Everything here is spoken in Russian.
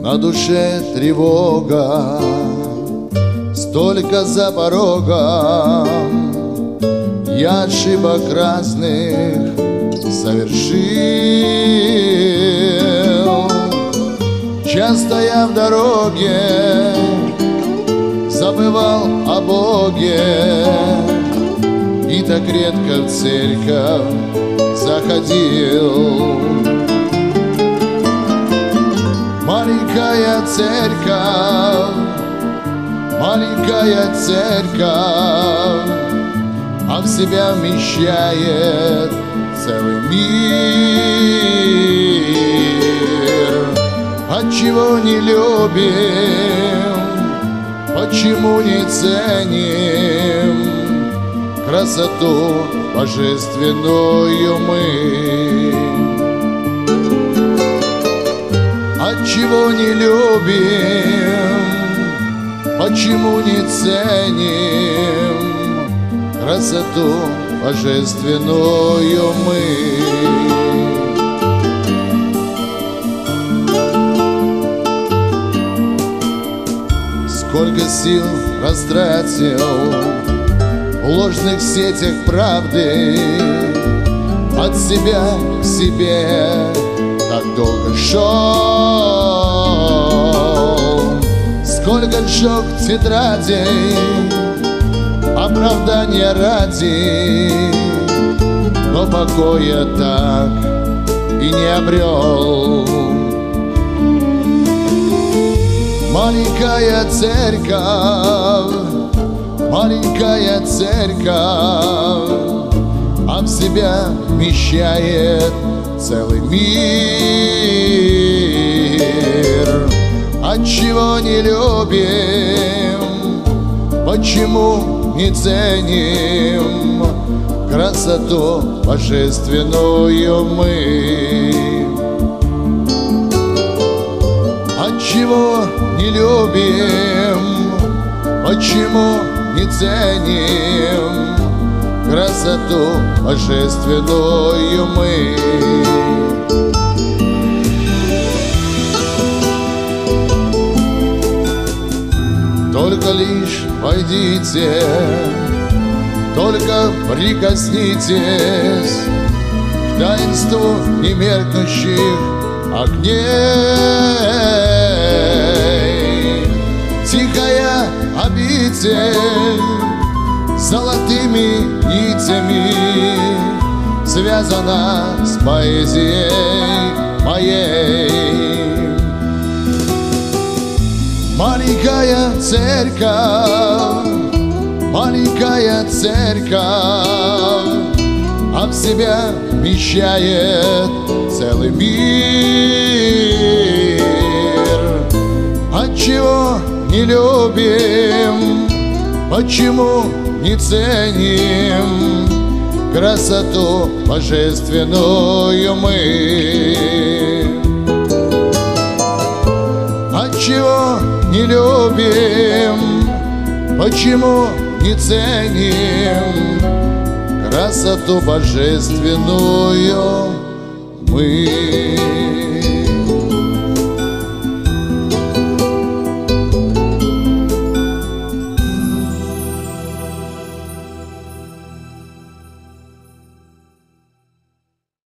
на душе тревога, столько за порогом я ошибок разных совершил. Часто я в дороге забывал о Боге и так редко в церковь заходил. Маленькая церковь, маленькая церковь, а в себя вмещает целый мир. Отчего не любим, почему не ценим красоту божественную мы? Отчего не любим, почему не ценим красоту божественную мы? Сколько сил растратил в ложных сетях правды, от себя к себе так долго шел. Сколько сжег тетрадей оправдания ради, но покоя так и не обрел. Маленькая церковь, маленькая церковь, а в себя вмещает целый мир. Отчего не любим, почему не ценим красоту божественную мы? Отчего не любим, почему не ценим красоту божественную мы? Только лишь войдите, только прикоснитесь к таинству немеркнущих огней. Тихая обитель золотыми нитями связана с поэзией моей. Маленькая церковь, маленькая церковь, а в себя вмещает целый мир. Отчего не любим, почему не ценим красоту божественную мы? Отчего не любим, почему не ценим красоту божественную мы?